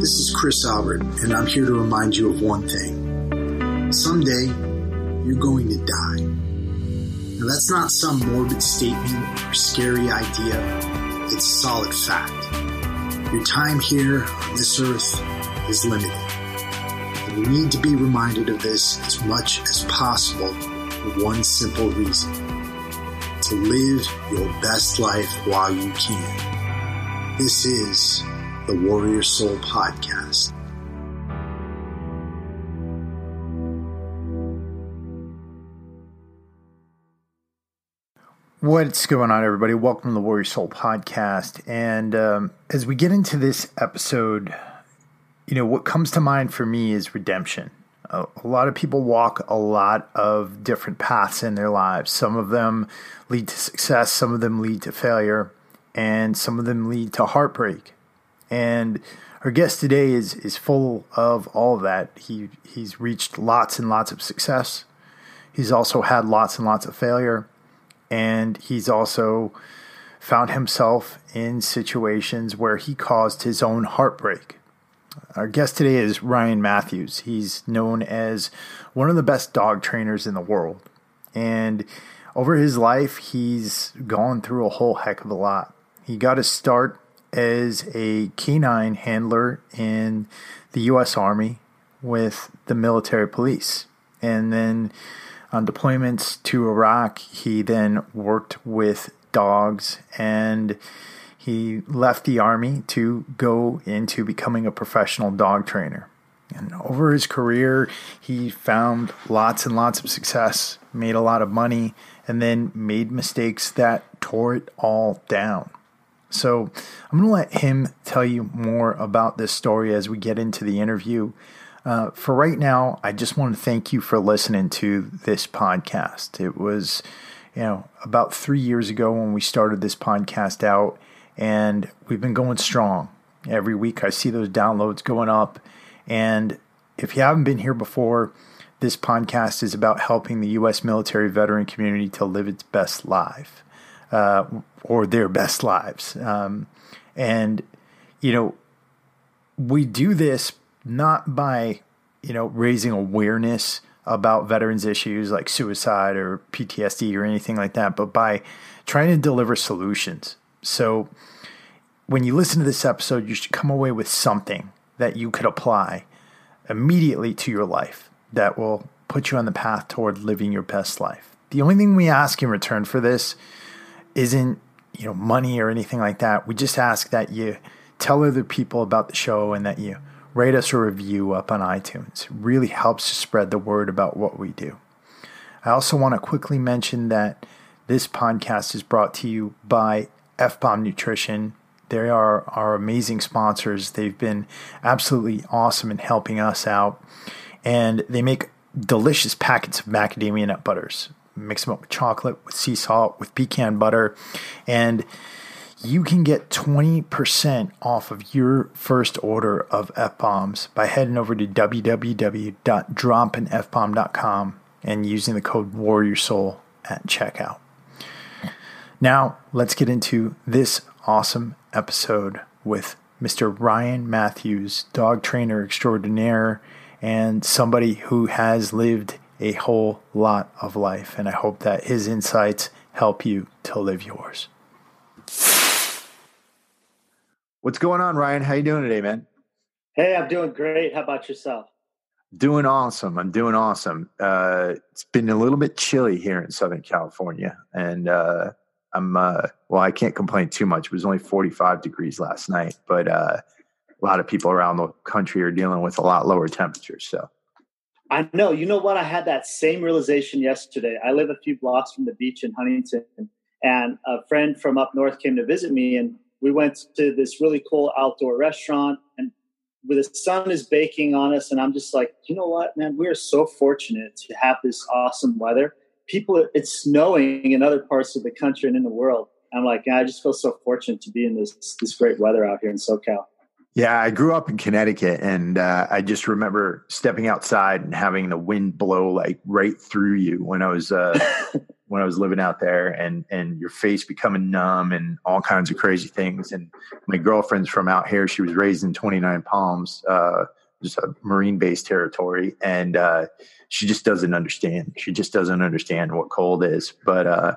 This is Chris Albert, and I'm here to remind you of one thing. Someday, you're going to die. Now, that's not some morbid statement or scary idea. It's solid fact. Your time here on this earth is limited. And you need to be reminded of this as much as possible for one simple reason. To live your best life while you can. This is the Warrior Soul Podcast. What's going on, everybody? Welcome to the Warrior Soul Podcast. And as we get into this episode, what comes to mind for me is redemption. A lot of people walk a lot of different paths in their lives. Some of them lead to success, some of them lead to failure, and some of them lead to heartbreak. And our guest today is full of all of that. He's reached lots and lots of success. He's also had lots and lots of failure. And he's also found himself in situations where he caused his own heartbreak. Our guest today is Ryan Matthews. He's known as one of the best dog trainers in the world. And over his life, he's gone through a whole heck of a lot. He got his start as a canine handler in the U.S. Army with the military police. And then on deployments to Iraq, he then worked with dogs, and he left the Army to go into becoming a professional dog trainer. And over his career, he found lots and lots of success, made a lot of money, and then made mistakes that tore it all down. So I'm going to let him tell you more about this story as we get into the interview. For right now, I just want to thank you for listening to this podcast. It was, about 3 years ago when we started this podcast out, and we've been going strong. Every week I see those downloads going up. And if you haven't been here before, this podcast is about helping the U.S. military veteran community to live its best life. Or their best lives. We do this not by, raising awareness about veterans issues like suicide or PTSD or anything like that, but by trying to deliver solutions. So when you listen to this episode, you should come away with something that you could apply immediately to your life that will put you on the path toward living your best life. The only thing we ask in return for this isn't, money or anything like that. We just ask that you tell other people about the show and that you rate us a review up on iTunes. It really helps to spread the word about what we do. I also want to quickly mention that this podcast is brought to you by F-Bomb Nutrition. They are our amazing sponsors. They've been absolutely awesome in helping us out. And they make delicious packets of macadamia nut butters. Mix them up with chocolate, with sea salt, with pecan butter, and you can get 20% off of your first order of F-Bombs by heading over to www.droppinfbomb.com and using the code WarriorSoul at checkout. Now, let's get into this awesome episode with Mr. Ryan Matthews, dog trainer extraordinaire, and somebody who has lived a whole lot of life, and I hope that his insights help you to live yours. What's going on, Ryan? How you doing today, man? Hey, I'm doing great. How about yourself? Doing awesome. I'm doing awesome. It's been a little bit chilly here in Southern California, and I can't complain too much. It was only 45 degrees last night, but a lot of people around the country are dealing with a lot lower temperatures, so. I know. You know what? I had that same realization yesterday. I live a few blocks from the beach in Huntington, and a friend from up north came to visit me, and we went to this really cool outdoor restaurant, and the sun is baking on us, and I'm just like, you know what, man? We are so fortunate to have this awesome weather. It's snowing in other parts of the country and in the world. I'm like, I just feel so fortunate to be in this great weather out here in SoCal. Yeah, I grew up in Connecticut, and I just remember stepping outside and having the wind blow like right through you when I was when I was living out there, and your face becoming numb and all kinds of crazy things. And my girlfriend's from out here. She was raised in 29 Palms, just a Marine base territory. And she just doesn't understand. She just doesn't understand what cold is. But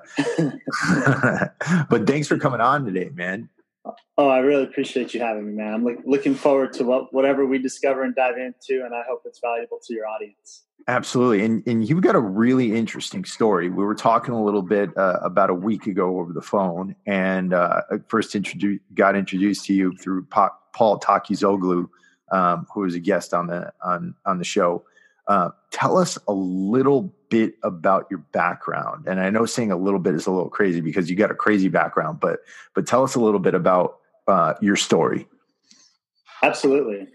but thanks for coming on today, man. Oh, I really appreciate you having me, man. I'm looking forward to whatever we discover and dive into, and I hope it's valuable to your audience. Absolutely. And you've got a really interesting story. We were talking a little bit about a week ago over the phone, and I first got introduced to you through Paul Takizoglu, who was a guest on the show. Tell us a little bit about your background. And I know saying a little bit is a little crazy because you got a crazy background, but tell us a little bit about your story. Absolutely.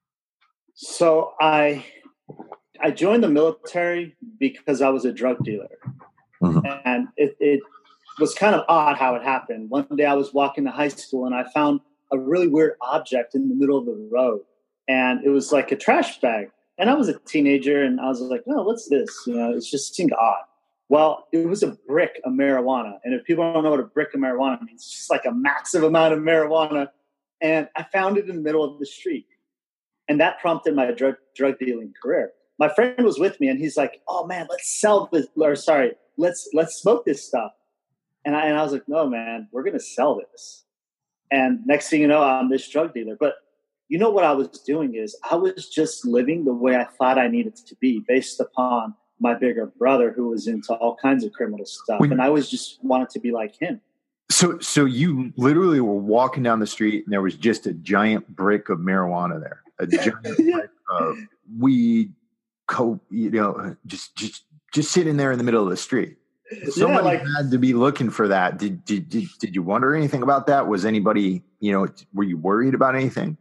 So I joined the military because I was a drug dealer. Mm-hmm. And it was kind of odd how it happened. One day I was walking to high school and I found a really weird object in the middle of the road. And it was like a trash bag. And I was a teenager, and I was like, "Oh, what's this?" It just seemed odd. Well, it was a brick of marijuana. And if people don't know what a brick of marijuana means, it's just like a massive amount of marijuana. And I found it in the middle of the street. And that prompted my drug dealing career. My friend was with me, and he's like, "Oh, man, let's sell this. Or sorry, let's smoke this stuff." And I was like, "No, man, we're going to sell this." And next thing you know, I'm this drug dealer. But you know what I was doing is I was just living the way I thought I needed to be based upon my bigger brother who was into all kinds of criminal stuff. And I was just wanted to be like him. So you literally were walking down the street and there was just a giant brick of marijuana there, a giant brick of weed, coke, just sitting there in the middle of the street. Somebody had to be looking for that. Did you wonder anything about that? Was anybody, were you worried about anything?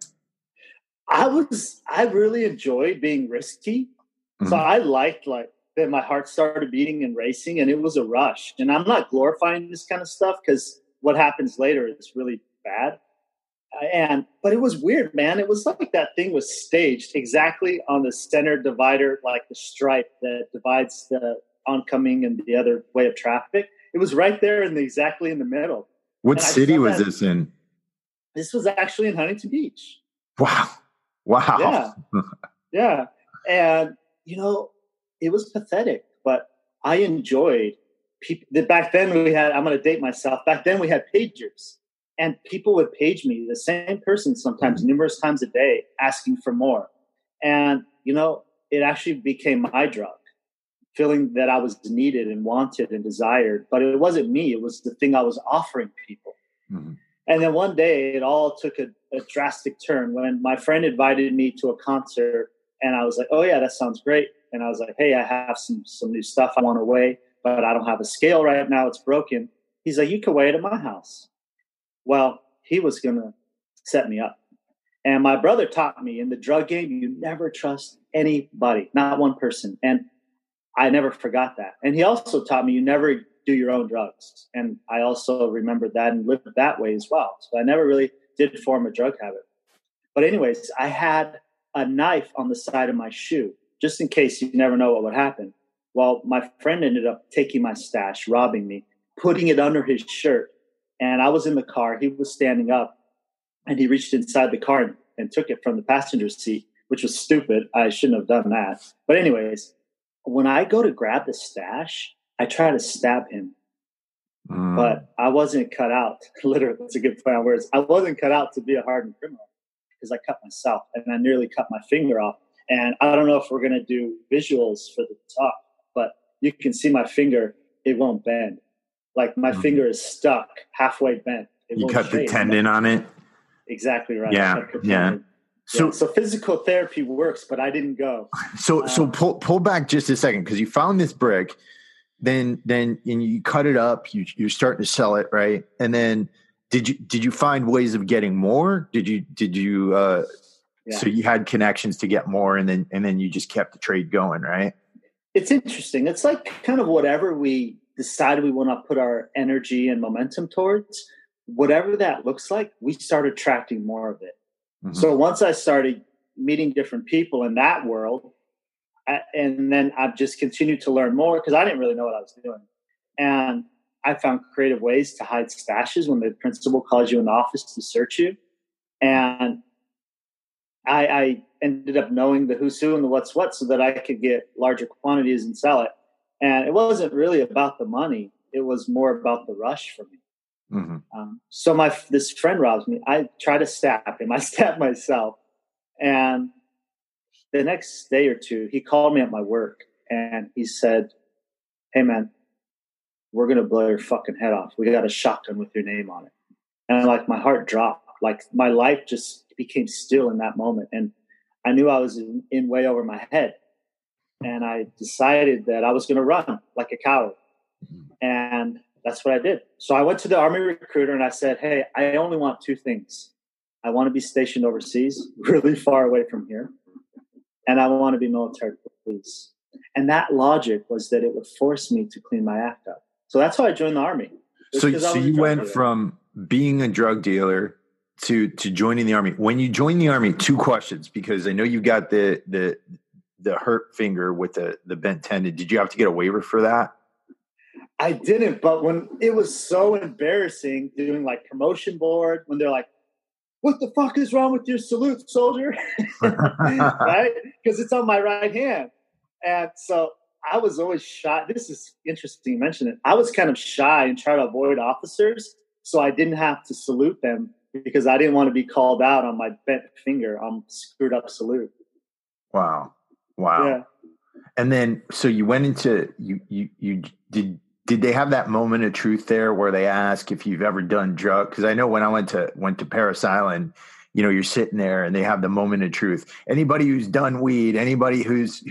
I really enjoyed being risky. Mm-hmm. So I liked that my heart started beating and racing, and it was a rush. And I'm not glorifying this kind of stuff because what happens later is really bad. But it was weird, man. It was like that thing was staged exactly on the center divider, like the stripe that divides the oncoming and the other way of traffic. It was right there exactly in the middle. What city was this in? This was actually in Huntington Beach. Wow. Yeah. And, it was pathetic, but I enjoyed people. Back then I'm going to date myself. Back then we had pagers, and people would page me, the same person sometimes numerous times a day, asking for more. And, it actually became my drug, feeling that I was needed and wanted and desired. But it wasn't me. It was the thing I was offering people. Mm-hmm. And then one day it all took a drastic turn when my friend invited me to a concert, and I was like, "Oh yeah, that sounds great." And I was like, "Hey, I have some new stuff I want to weigh, but I don't have a scale right now. It's broken." He's like, "You can weigh it at my house." Well, he was going to set me up. And my brother taught me in the drug game, you never trust anybody, not one person. And I never forgot that. And he also taught me you never do your own drugs. And I also remembered that and lived that way as well. So I never really did form a drug habit. But anyways, I had a knife on the side of my shoe, just in case. You never know what would happen. Well, my friend ended up taking my stash, robbing me, putting it under his shirt. And I was in the car. He was standing up, and he reached inside the car and took it from the passenger seat, which was stupid. I shouldn't have done that. But anyways, when I go to grab the stash, I try to stab him, but I wasn't cut out. Literally, that's a good play on words. I wasn't cut out to be a hardened criminal because I cut myself, and I nearly cut my finger off. And I don't know if we're going to do visuals for the talk, but you can see my finger. It won't bend. Like my finger is stuck, halfway bent. You cut the tendon on it? Exactly right. Yeah. So physical therapy works, but I didn't go. So pull back just a second, because you found this brick, then and you cut it up. You're starting to sell it, right? And then did you find ways of getting more? Did you? So you had connections to get more, and then you just kept the trade going, right? It's interesting. It's like kind of whatever we decided we want to put our energy and momentum towards, whatever that looks like, we start attracting more of it. Mm-hmm. So once I started meeting different people in that world, and then I've just continued to learn more because I didn't really know what I was doing. And I found creative ways to hide stashes when the principal calls you in the office to search you. And I ended up knowing the who's who and the what's what so that I could get larger quantities and sell it. And it wasn't really about the money. It was more about the rush for me. So this friend robs me. I try to stab him. I stab myself. And the next day or two, he called me at my work and he said, "Hey man, we're going to blow your fucking head off. We got a shotgun with your name on it." And like my heart dropped. Like my life just became still in that moment. And I knew I was in way over my head. And I decided that I was going to run like a coward. And that's what I did. So I went to the Army recruiter and I said, "Hey, I only want two things. I want to be stationed overseas, really far away from here. And I want to be military police." And that logic was that it would force me to clean my act up. So that's how I joined the Army. So you went from being a drug dealer to joining the Army. When you joined the Army, two questions, because I know you got the hurt finger with the bent tendon. Did you have to get a waiver for that? I didn't, but when it was so embarrassing doing like promotion board, when they're like, "What the fuck is wrong with your salute, soldier?" Right? Because it's on my right hand. And so I was always shy. This is interesting you mention it. I was kind of shy and try to avoid officers. So I didn't have to salute them because I didn't want to be called out on my bent finger on screwed up salute. Wow. Yeah. And then, so you went into, you did they have that moment of truth there where they ask if you've ever done drugs? Because I know when I went to Parris Island, you know, you're sitting there and they have the moment of truth. Anybody who's done weed, anybody who's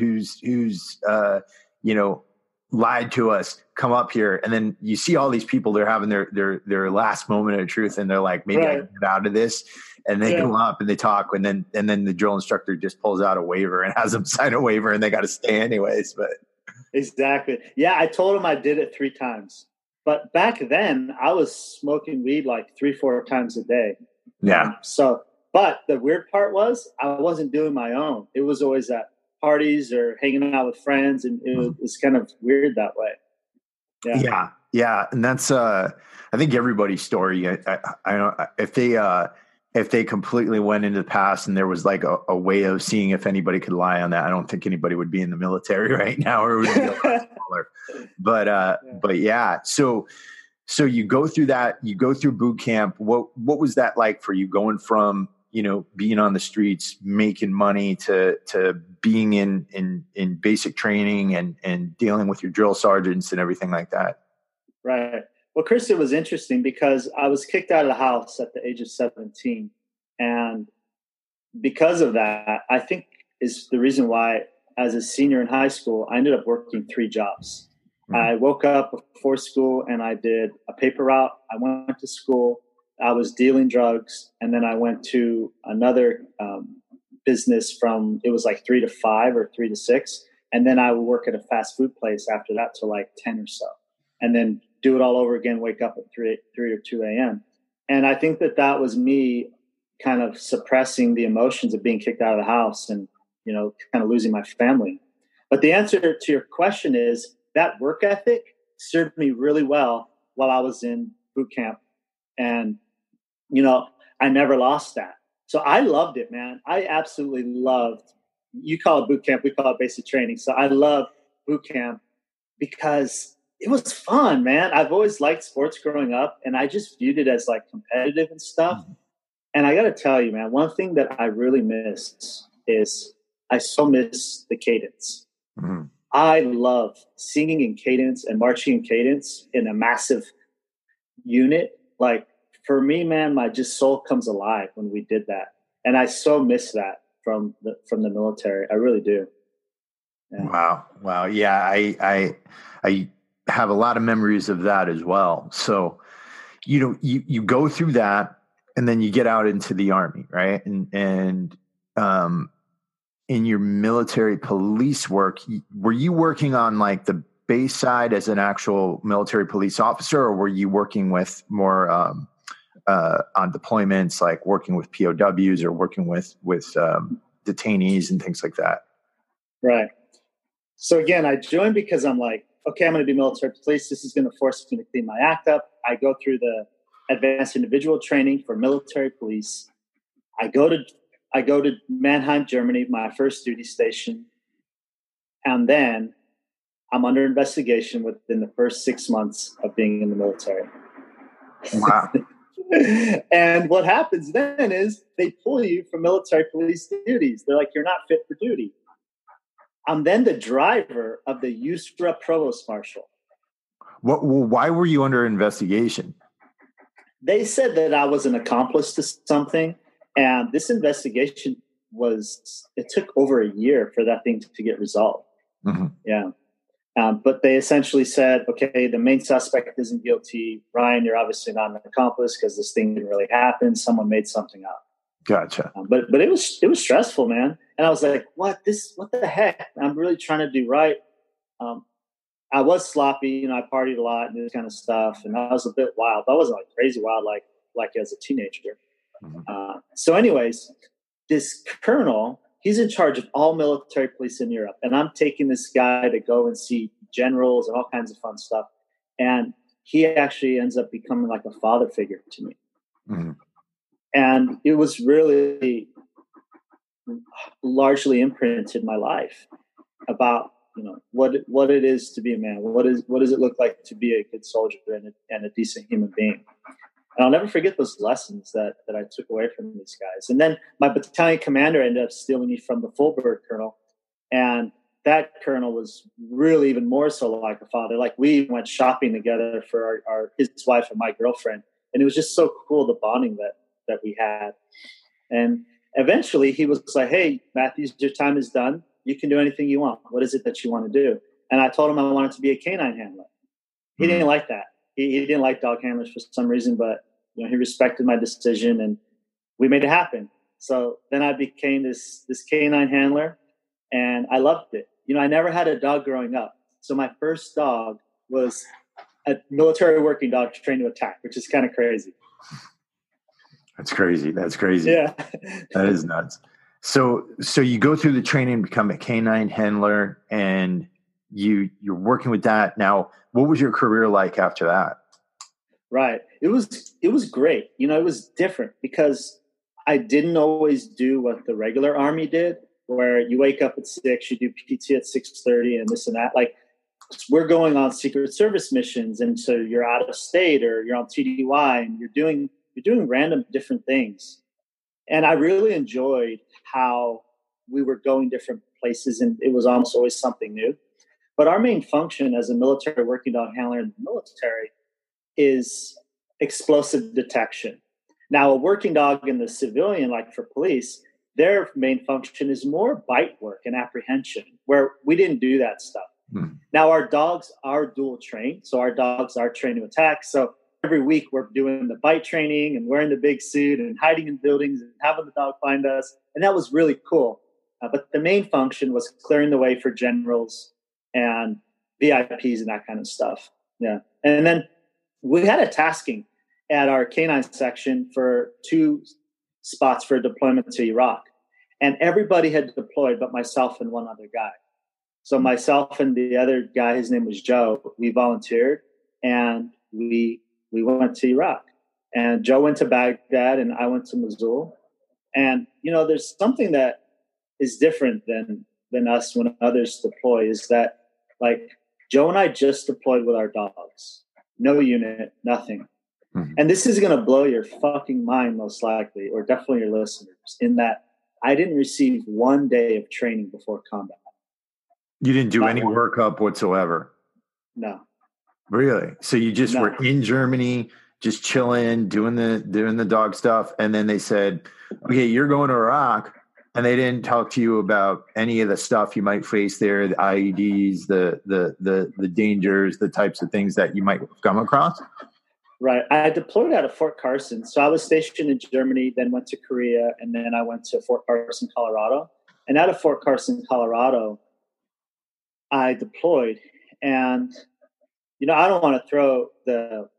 you know, lied to us, come up here. And then you see all these people, they're having their last moment of truth. And they're like, maybe I can get out of this. And they go up and they talk. And then the drill instructor just pulls out a waiver and has them sign a waiver and they got to stay anyways. But exactly. Yeah. I told him I did it 3 times, but back then I was smoking weed like 3-4 times a day. Yeah. But the weird part was I wasn't doing my own. It was always at parties or hanging out with friends. And it was kind of weird that way. Yeah. Yeah. And that's, I think everybody's story, I don't, if they completely went into the past and there was like a way of seeing if anybody could lie on that, I don't think anybody would be in the military right now, or it would be a lot smaller. But yeah. So you go through that, you go through boot camp. What was that like for you, going from, you know, being on the streets, making money to being in basic training and dealing with your drill sergeants and everything like that? Right. Well, Chris, it was interesting because I was kicked out of the house at the age of 17. And because of that, I think is the reason why as a senior in high school, I ended up working 3 jobs. I woke up before school and I did a paper route. I went to school. I was dealing drugs. And then I went to another business it was like 3 to 5 or 3 to 6. And then I would work at a fast food place after that till like 10 or so. And then do it all over again, wake up at 3 or 2 a.m. And I think that was me kind of suppressing the emotions of being kicked out of the house and, you know, kind of losing my family. But the answer to your question is that work ethic served me really well while I was in boot camp. And, you know, I never lost that. So I loved it, man. I absolutely loved, you call it boot camp, we call it basic training. So I love boot camp because it was fun, man. I've always liked sports growing up, and I just viewed it as like competitive and stuff. And I got to tell you, man, one thing that I really miss is I so miss the cadence. I love singing in cadence and marching in cadence in a massive unit. Like for me, man, my just soul comes alive when we did that. And I so miss that from the military. I really do. Yeah. Wow. Yeah. I have a lot of memories of that as well. So, you know, you go through that and then you get out into the Army, right? And in your military police work, were you working on like the base side as an actual military police officer, or were you working with more on deployments, like working with POWs or working with detainees and things like that? Right. So again, I joined because I'm like, okay, I'm going to be military police. This is going to force me to clean my act up. I go through the advanced individual training for military police. I go to Mannheim, Germany, my first duty station. And then I'm under investigation within the first 6 months of being in the military. Wow. And what happens then is they pull you from military police duties. They're like, you're not fit for duty. I'm then the driver of the USTRA Provost Marshal. Why were you under investigation? They said that I was an accomplice to something. And this investigation it took over a year for that thing to get resolved. Mm-hmm. Yeah. But they essentially said, okay, the main suspect isn't guilty. Ryan, you're obviously not an accomplice because this thing didn't really happen. Someone made something up. Gotcha. But it was stressful, man. And I was like, what the heck? I'm really trying to do right. I was sloppy, I partied a lot and this kind of stuff. And I was a bit wild. I wasn't like crazy wild, like as a teenager. Mm-hmm. So anyways, this colonel, he's in charge of all military police in Europe. And I'm taking this guy to go and see generals and all kinds of fun stuff. And he actually ends up becoming like a father figure to me. Mm-hmm. And it was really largely imprinted my life about, what it is to be a man. What does it look like to be a good soldier and a decent human being? And I'll never forget those lessons that I took away from these guys. And then my battalion commander ended up stealing me from the Fulberg colonel. And that colonel was really even more so like a father. Like we went shopping together for his wife and my girlfriend. And it was just so cool, the bonding that we had. And eventually he was like, hey, Matthews, your time is done. You can do anything you want. What is it that you want to do? And I told him I wanted to be a canine handler. He didn't like that. He didn't like dog handlers for some reason, but he respected my decision and we made it happen. So then I became this canine handler and I loved it. I never had a dog growing up. So my first dog was a military working dog trained to attack, which is kind of crazy. That's crazy. Yeah. That is nuts. So you go through the training, become a canine handler, and you're working with that. Now, what was your career like after that? Right. It was great. It was different because I didn't always do what the regular Army did, where you wake up at 6, you do PT at 6:30 and this and that. Like we're going on Secret Service missions. And so you're out of state or you're on TDY and you're doing random different things. And I really enjoyed how we were going different places and it was almost always something new. But our main function as a military working dog handler in the military is explosive detection. Now, a working dog in the civilian, like for police, their main function is more bite work and apprehension, where we didn't do that stuff. Hmm. Now, our dogs are dual trained, so our dogs are trained to attack. So every week we're doing the bite training and wearing the big suit and hiding in buildings and having the dog find us. And that was really cool. But the main function was clearing the way for generals and VIPs and that kind of stuff. Yeah. And then we had a tasking at our canine section for 2 spots for deployment to Iraq. And everybody had deployed but myself and one other guy. So myself and the other guy, his name was Joe, we volunteered and we went to Iraq. And Joe went to Baghdad and I went to Mosul. And, there's something that is different than us when others deploy is that, like, Joe and I just deployed with our dogs. No unit, nothing. Mm-hmm. And this is going to blow your fucking mind most likely, or definitely your listeners, in that I didn't receive 1 day of training before combat. You didn't do any workup whatsoever? No. Really? So you just were in Germany, just chilling, doing the dog stuff, and then they said, okay, you're going to Iraq, and they didn't talk to you about any of the stuff you might face there, the IEDs, the dangers, the types of things that you might come across? Right. I deployed out of Fort Carson. So I was stationed in Germany, then went to Korea, and then I went to Fort Carson, Colorado. And out of Fort Carson, Colorado, I deployed. And, I don't want to throw the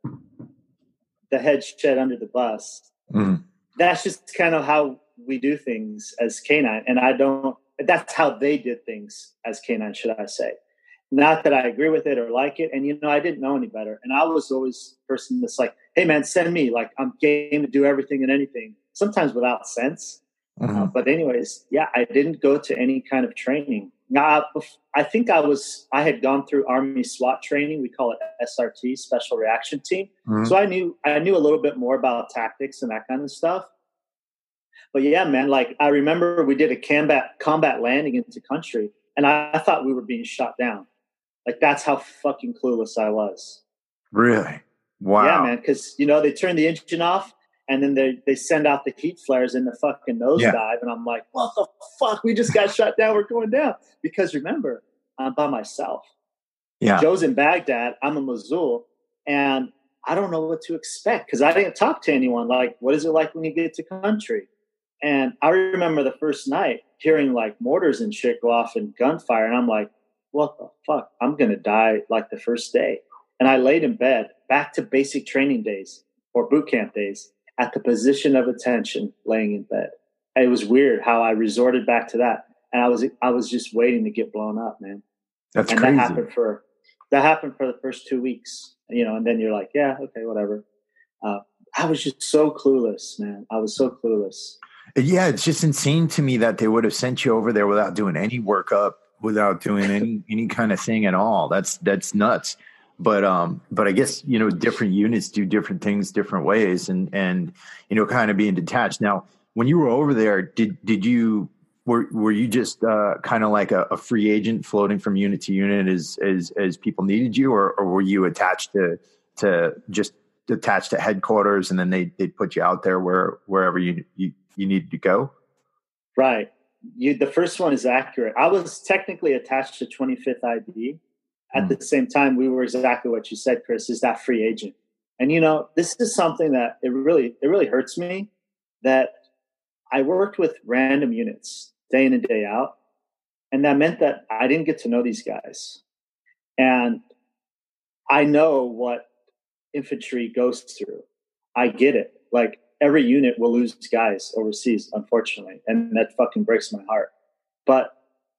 head shed under the bus. Mm. That's just kind of how we do things as canine. And that's how they did things as canine, should I say. Not that I agree with it or like it. And, I didn't know any better. And I was always the person that's like, hey, man, send me. Like, I'm game to do everything and anything, sometimes without sense. But anyways, yeah, I didn't go to any kind of training. Now, I think I had gone through Army SWAT training. We call it SRT, Special Reaction Team. So I knew a little bit more about tactics and that kind of stuff. But yeah, man, like I remember we did a combat landing into country, and I thought we were being shot down. Like that's how fucking clueless I was. Really? Wow. Yeah, man, because they turn the engine off. And then they send out the heat flares in the fucking nosedive. And I'm like, what the fuck? We just got shot down. We're going down. Because remember, I'm by myself. Yeah. Joe's in Baghdad. I'm in Mosul. And I don't know what to expect because I didn't talk to anyone. Like, what is it like when you get to country? And I remember the first night hearing like mortars and shit go off and gunfire. And I'm like, what the fuck? I'm going to die like the first day. And I laid in bed back to basic training days or boot camp days. At the position of attention, laying in bed. It was weird how I resorted back to that, and I was just waiting to get blown up, man. That's crazy. That happened for the first 2 weeks, and then you're like, yeah, okay, whatever. I was just so clueless, man. I was so clueless. Yeah, it's just insane to me that they would have sent you over there without doing any workup, without doing any kind of thing at all. That's nuts. But I guess, different units do different things different ways and kind of being detached. Now, when you were over there, were you just kind of like a free agent floating from unit to unit as people needed you, or were you attached to headquarters and then they'd put you out there wherever you needed to go? Right. The first one is accurate. I was technically attached to 25th ID. At the same time, we were exactly what you said, Chris, is that free agent. And, this is something that it really hurts me that I worked with random units day in and day out. And that meant that I didn't get to know these guys. And I know what infantry goes through. I get it. Like every unit will lose guys overseas, unfortunately. And that fucking breaks my heart. But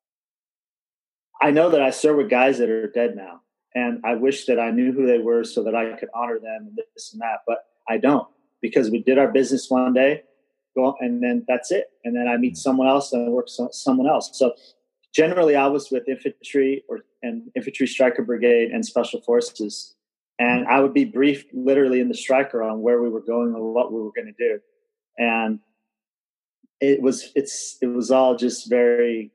I know that I serve with guys that are dead now, and I wish that I knew who they were so that I could honor them and this and that, but I don't because we did our business one day, and then that's it. And then I meet someone else and I work with someone else. So generally I was with infantry and infantry striker brigade and special forces, and I would be briefed literally in the striker on where we were going and what we were going to do. And it was all just very,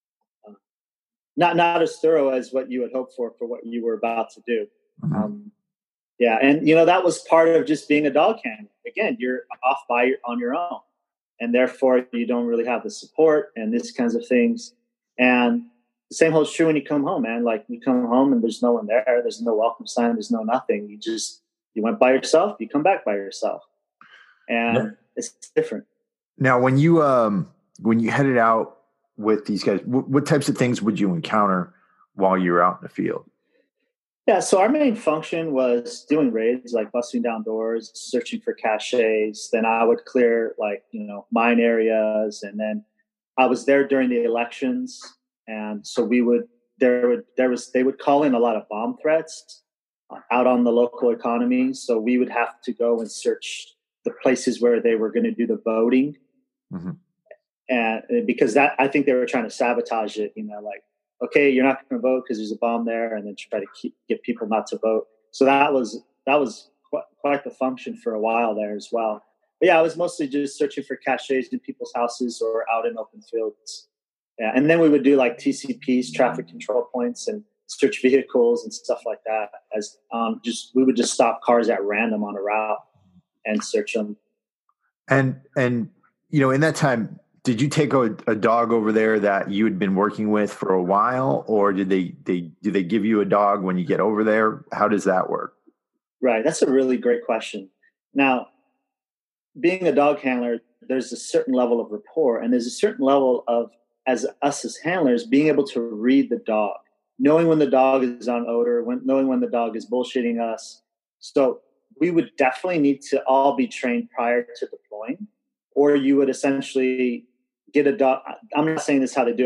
not as thorough as what you had hoped for what you were about to do. Yeah. And, that was part of just being a dog handler. Again, you're off on your own, and therefore you don't really have the support and these kinds of things. And the same holds true when you come home, man. Like you come home and there's no one there. There's no welcome sign. There's no nothing. You went by yourself. You come back by yourself. And It's different. Now, when you headed out with these guys, what types of things would you encounter while you were out in the field? Yeah, so our main function was doing raids, like busting down doors, searching for caches. Then I would clear mine areas, and then I was there during the elections, and so they would call in a lot of bomb threats out on the local economy. So we would have to go and search the places where they were going to do the voting. Mm-hmm. And because I think they were trying to sabotage it, okay, you're not going to vote because there's a bomb there, and then try to get people not to vote. So that was quite the function for a while there as well. But yeah, I was mostly just searching for caches in people's houses or out in open fields. Yeah, and then we would do like TCPs, traffic control points, and search vehicles and stuff like that. As we would just stop cars at random on a route and search them. And in that time, did you take a dog over there that you had been working with for a while, or do they give you a dog when you get over there? How does that work? Right. That's a really great question. Now, being a dog handler, there's a certain level of rapport, and there's a certain level of, as handlers, being able to read the dog, knowing when the dog is on odor, knowing when the dog is bullshitting us. So we would definitely need to all be trained prior to deploying, or you would essentially get a dog. I'm not saying this is how they do it, but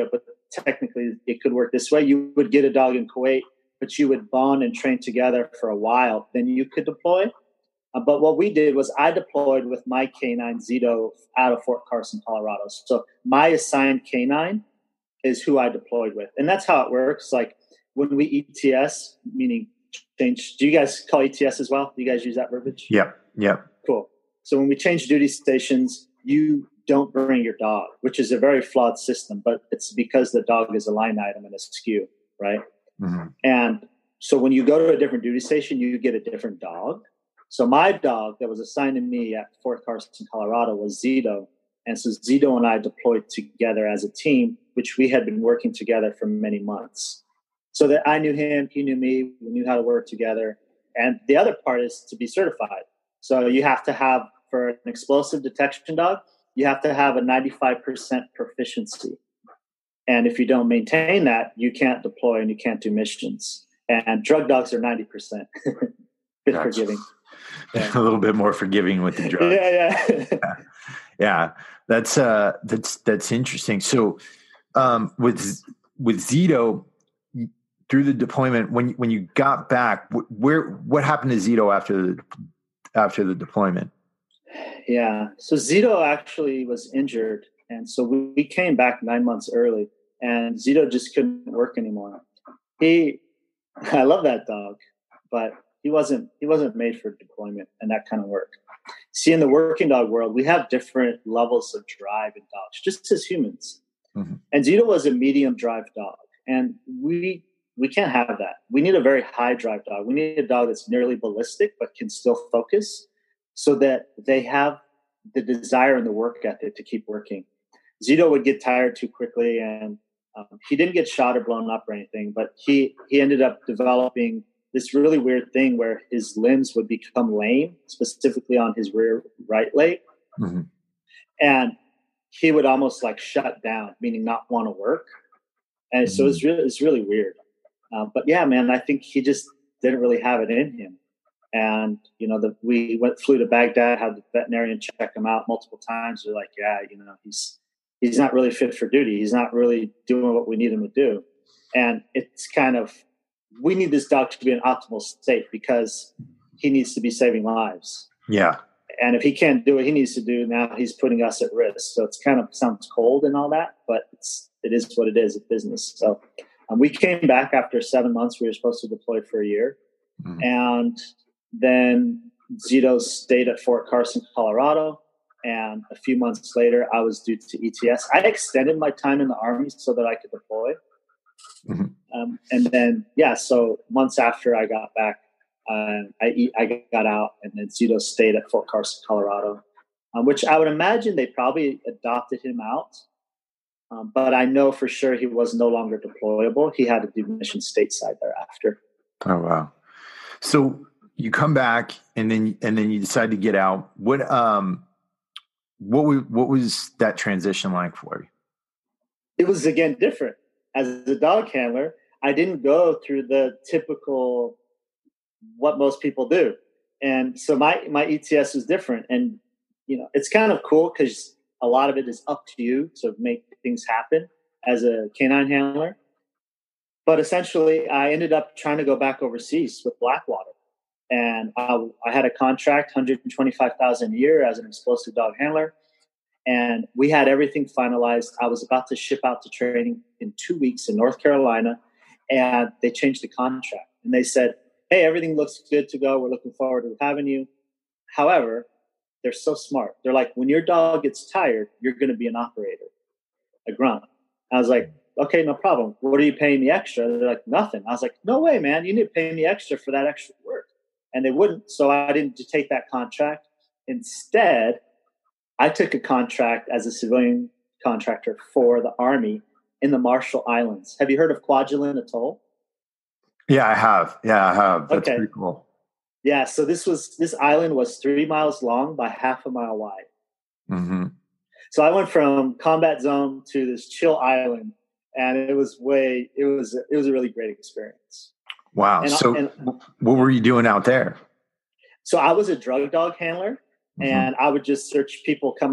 technically it could work this way. You would get a dog in Kuwait, but you would bond and train together for a while. Then you could deploy. But what we did was I deployed with my canine Zito out of Fort Carson, Colorado. So my assigned canine is who I deployed with. And that's how it works. Like when we ETS, meaning change, do you guys call ETS as well? Do you guys use that verbiage? Yep. Cool. So when we change duty stations, you don't bring your dog, which is a very flawed system, but it's because the dog is a line item and a SKU, right? Mm-hmm. And so when you go to a different duty station, you get a different dog. So my dog that was assigned to me at Fort Carson, Colorado was Zito. And so Zito and I deployed together as a team, which we had been working together for many months. So that I knew him, he knew me, we knew how to work together. And the other part is to be certified. So you have to have, for an explosive detection dog, you have to have a 95% proficiency. And if you don't maintain that, you can't deploy and you can't do missions. And drug dogs are 90%. Forgiving. Yeah. A little bit more forgiving with the drugs. Yeah. That's interesting. So with Zito, through the deployment, when you got back, what happened to Zito after the deployment? Yeah. So Zito actually was injured. And so we came back 9 months early and Zito just couldn't work anymore. I love that dog, but he wasn't made for deployment and that kind of work. See, in the working dog world, we have different levels of drive in dogs, just as humans. Mm-hmm. And Zito was a medium drive dog. And we can't have that. We need a very high drive dog. We need a dog that's nearly ballistic, but can still focus so that they have the desire and the work ethic to keep working. Zito would get tired too quickly, and he didn't get shot or blown up or anything, but he ended up developing this really weird thing where his limbs would become lame, specifically on his rear right leg. Mm-hmm. And he would almost like shut down, meaning not want to work. And so it's really weird. But yeah, man, I think he just didn't really have it in him. And, we flew to Baghdad, had the veterinarian check him out multiple times. They're like, yeah, he's not really fit for duty. He's not really doing what we need him to do. And it's kind of, we need this dog to be in optimal state because he needs to be saving lives. Yeah. And if he can't do what he needs to do, now he's putting us at risk. So it's kind of sounds cold and all that, but it is what it is, it's business. So we came back after 7 months. We were supposed to deploy for a year. Mm-hmm. And then Zito stayed at Fort Carson, Colorado. And a few months later, I was due to ETS. I extended my time in the Army so that I could deploy. Mm-hmm. And then, so months after I got back, I got out, and then Zito stayed at Fort Carson, Colorado, which I would imagine they probably adopted him out. But I know for sure he was no longer deployable. He had to do mission stateside thereafter. Oh, wow. So you come back and then you decide to get out. What was that transition like for you? It was, again, different. As a dog handler, I didn't go through the typical what most people do. And so my ETS was different. And, it's kind of cool because a lot of it is up to you to make things happen as a canine handler. But essentially, I ended up trying to go back overseas with Blackwater. And I had a contract, $125,000 a year as an explosive dog handler. And we had everything finalized. I was about to ship out to training in 2 weeks in North Carolina. And they changed the contract. And they said, hey, everything looks good to go. We're looking forward to having you. However, they're so smart. They're like, when your dog gets tired, you're going to be an operator, a grunt. I was like, okay, no problem. What are you paying me extra? They're like, nothing. I was like, no way, man. You need to pay me extra for that extra work. And they wouldn't. So I didn't take that contract. Instead, I took a contract as a civilian contractor for the Army in the Marshall Islands. Have you heard of Kwajalein Atoll? Yeah, I have. That's okay. Pretty cool. Yeah, so this island was 3 miles long by half a mile wide. Mm-hmm. So I went from combat zone to this chill island, and it was a really great experience. Wow. What were you doing out there? So I was a drug dog handler, mm-hmm. and I would just search people coming off the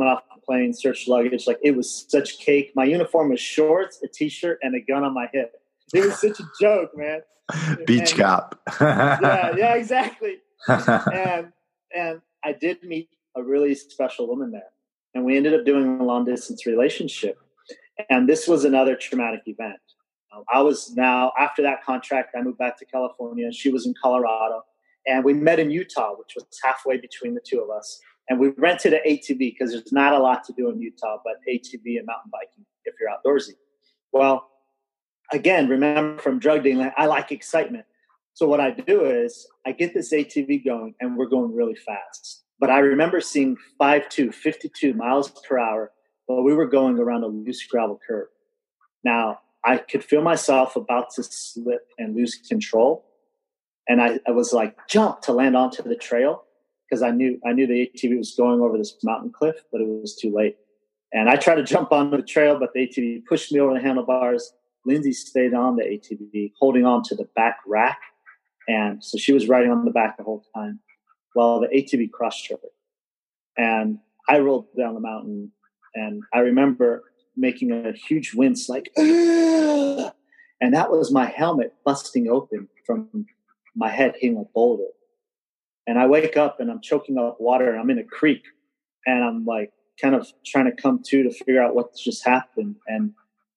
plane, searched luggage. Like, it was such cake. My uniform was shorts, a t-shirt, and a gun on my hip. It was such a joke, man. Beach cop. Yeah, exactly. And I did meet a really special woman there. And we ended up doing a long distance relationship. And this was another traumatic event. I was now, after that contract, I moved back to California. She was in Colorado. And we met in Utah, which was halfway between the two of us. And we rented an ATV because there's not a lot to do in Utah but ATV and mountain biking if you're outdoorsy. Well, again, remember from drug dealing, I like excitement. So what I do is I get this ATV going, and we're going really fast. But I remember seeing 52 miles per hour while we were going around a loose gravel curve. Now, I could feel myself about to slip and lose control. And I was like, jump to land onto the trail, because I knew the ATV was going over this mountain cliff, but it was too late. And I tried to jump onto the trail, but the ATV pushed me over the handlebars. Lindsay stayed on the ATV, holding on to the back rack. And so she was riding on the back the whole time while the ATV crushed her. And I rolled down the mountain, and I remember making a huge wince, like, ugh! And that was my helmet busting open from my head hitting a boulder. And I wake up and I'm choking up water, and I'm in a creek, and I'm like kind of trying to come to figure out what just happened. And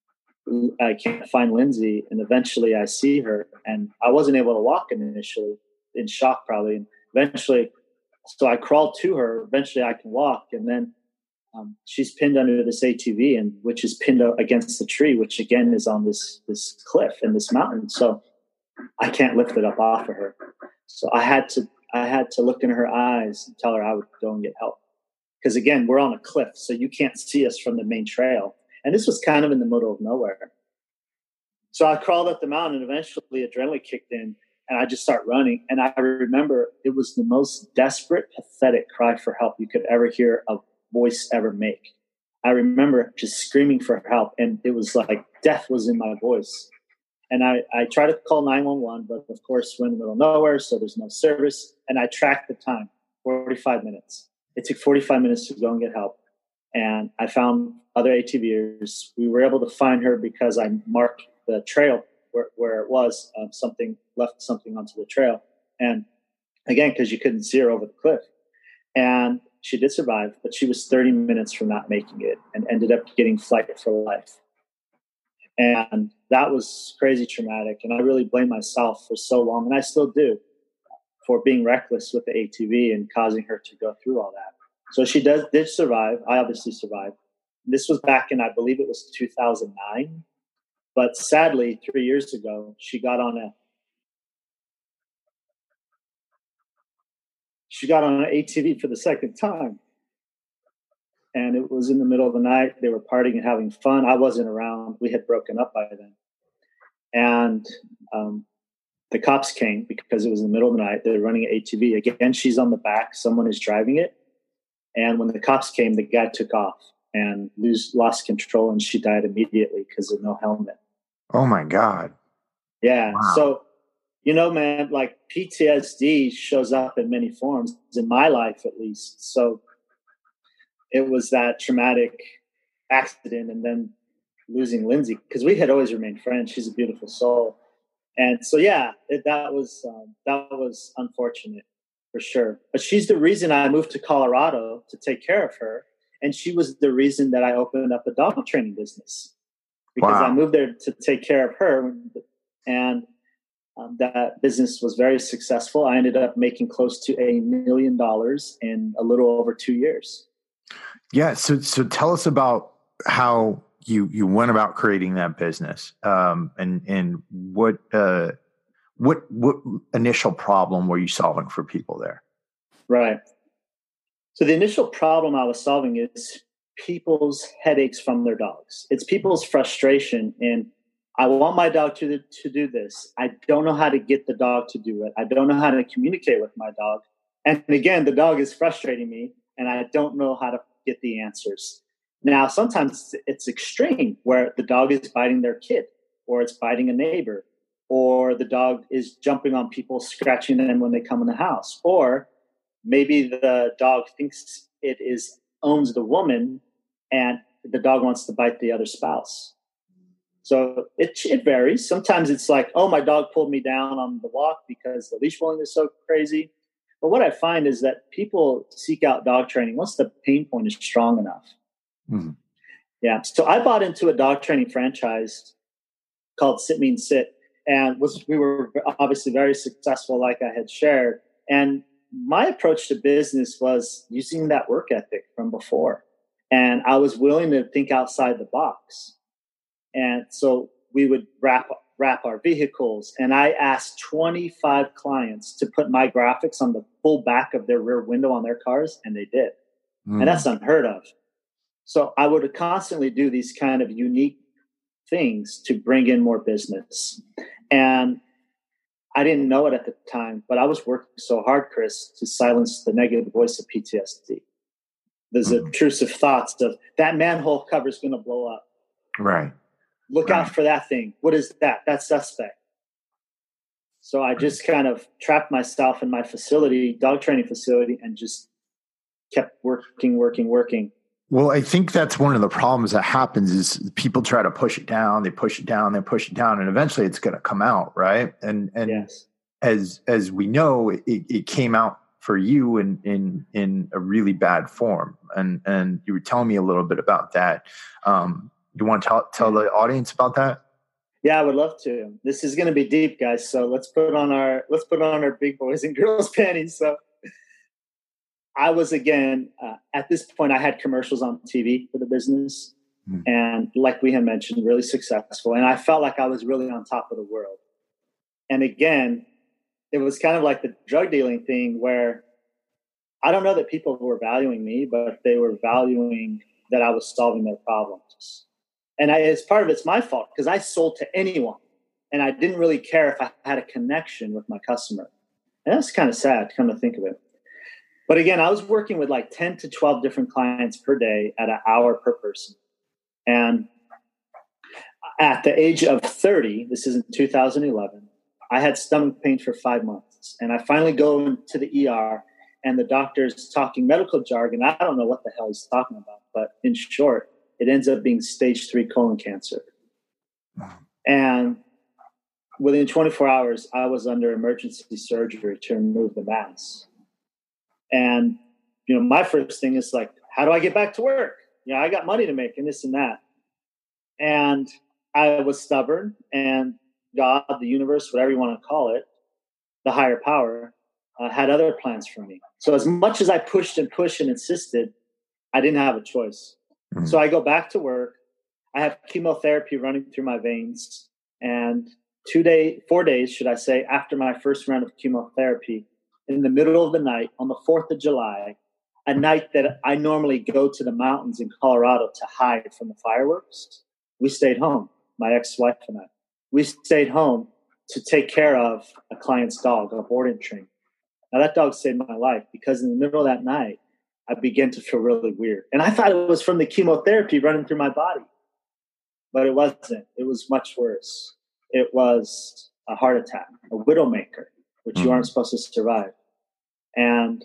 I can't find Lindsay, and eventually I see her, and I wasn't able to walk initially, in shock probably. And eventually, so I crawled to her. Eventually I can walk, and then she's pinned under this ATV, and which is pinned against the tree, which again is on this cliff and this mountain. So I can't lift it up off of her. So I had to look in her eyes and tell her I would go and get help. Because again, we're on a cliff, so you can't see us from the main trail. And this was kind of in the middle of nowhere. So I crawled up the mountain, and eventually adrenaline kicked in, and I just start running. And I remember it was the most desperate, pathetic cry for help you could ever hear a voice ever make. I remember just screaming for help, and it was like death was in my voice. And I tried to call 911, but of course we're in the middle of nowhere, so there's no service. And I tracked the time, 45 minutes. It took 45 minutes to go and get help. And I found other ATVers. We were able to find her because I marked the trail where it was. Left something onto the trail. And again, because you couldn't see her over the cliff. And she did survive, but she was 30 minutes from not making it and ended up getting flight for life. And that was crazy traumatic. And I really blame myself for so long, and I still do, for being reckless with the ATV and causing her to go through all that. So she did survive. I obviously survived. This was back in, I believe it was 2009. But sadly, 3 years ago, she got on an ATV for the second time. And it was in the middle of the night. They were partying and having fun. I wasn't around. We had broken up by then. And the cops came because it was in the middle of the night. They're running an ATV. Again, she's on the back. Someone is driving it. And when the cops came, the guy took off and lost control, and she died immediately because of no helmet. Oh, my God. Yeah. Wow. So, man, like PTSD shows up in many forms, in my life at least. So it was that traumatic accident, and then losing Lindsay, because we had always remained friends. She's a beautiful soul. And so, yeah, that was unfortunate for sure. But she's the reason I moved to Colorado to take care of her. And she was the reason that I opened up a dog training business, because I moved there to take care of her. And that business was very successful. I ended up making close to $1 million in a little over 2 years. Yeah. So tell us about how you went about creating that business, and what initial problem were you solving for people there? Right. So the initial problem I was solving is people's headaches from their dogs. It's people's frustration. And I want my dog to do this. I don't know how to get the dog to do it. I don't know how to communicate with my dog. And again, the dog is frustrating me, and I don't know how to get the answers. Now, sometimes it's extreme, where the dog is biting their kid, or it's biting a neighbor, or the dog is jumping on people, scratching them when they come in the house. Or maybe the dog thinks owns the woman, and the dog wants to bite the other spouse. So it varies. Sometimes it's like, oh, my dog pulled me down on the walk because the leash pulling is so crazy. But what I find is that people seek out dog training once the pain point is strong enough. Mm-hmm. Yeah. So I bought into a dog training franchise called Sit Means Sit, and we were obviously very successful, like I had shared. And my approach to business was using that work ethic from before. And I was willing to think outside the box. And so we would wrap our vehicles. And I asked 25 clients to put my graphics on the full back of their rear window on their cars, and they did. And that's unheard of. So I would constantly do these kind of unique things to bring in more business. And I didn't know it at the time, but I was working so hard, Chris, to silence the negative voice of PTSD. There's intrusive thoughts of that manhole cover is going to blow up. Right. Look out for that thing. What is that? That's suspect. So I just kind of trapped myself in my facility, dog training facility, and just kept working. Well, I think that's one of the problems that happens is people try to push it down, they push it down, and eventually it's going to come out, right? And yes. as we know, it came out for you in a really bad form, and you were telling me a little bit about that. You want to tell the audience about that? Yeah, I would love to. This is going to be deep, guys. So let's put on our big boys and girls panties. So I was, again, at this point, I had commercials on TV for the business. And like we had mentioned, really successful. And I felt like I was really on top of the world. And again, it was kind of like the drug dealing thing where I don't know that people were valuing me, but they were valuing that I was solving their problems. And as part of it's my fault because I sold to anyone. And I didn't really care if I had a connection with my customer. And that's kind of sad to come to think of it. But again, I was working with like 10 to 12 different clients per day at an hour per person. And at the age of 30, this is in 2011, I had stomach pain for 5 months. And I finally go into the ER and the doctor's talking medical jargon. I don't know what the hell he's talking about, but in short, it ends up being stage 3 colon cancer. And within 24 hours, I was under emergency surgery to remove the mass. And, my first thing is like, how do I get back to work? I got money to make and this and that. And I was stubborn, and God, the universe, whatever you want to call it, the higher power, had other plans for me. So as much as I pushed and insisted, I didn't have a choice. So I go back to work. I have chemotherapy running through my veins. And 4 days, should I say, after my first round of chemotherapy, in the middle of the night, on the 4th of July, a night that I normally go to the mountains in Colorado to hide from the fireworks, we stayed home, my ex-wife and I. We stayed home to take care of a client's dog, a boarding train. Now, that dog saved my life because in the middle of that night, I began to feel really weird. And I thought it was from the chemotherapy running through my body. But it wasn't. It was much worse. It was a heart attack, a widowmaker, which you aren't supposed to survive. And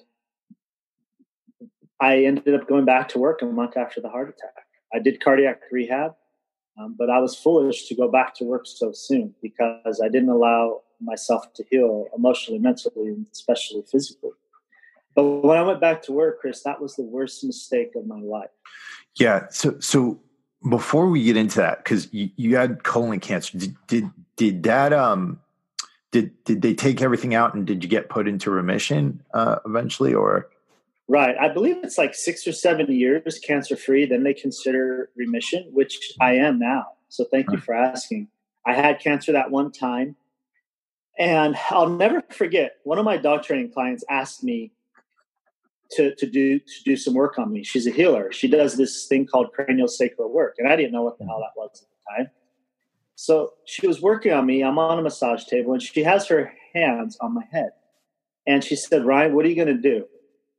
I ended up going back to work a month after the heart attack. I did cardiac rehab, but I was foolish to go back to work so soon because I didn't allow myself to heal emotionally, mentally, and especially physically. But when I went back to work, Chris, that was the worst mistake of my life. Yeah. So before we get into that, because you had colon cancer, did that did they take everything out and did you get put into remission eventually, or? Right. I believe it's like 6 or 7 years cancer-free. Then they consider remission, which I am now. So thank you for asking. I had cancer that one time. And I'll never forget, one of my dog training clients asked me to do some work on me. She's a healer. She does this thing called craniosacral work. And I didn't know what the hell that was at the time. So she was working on me. I'm on a massage table and she has her hands on my head. And she said, Ryan, what are you going to do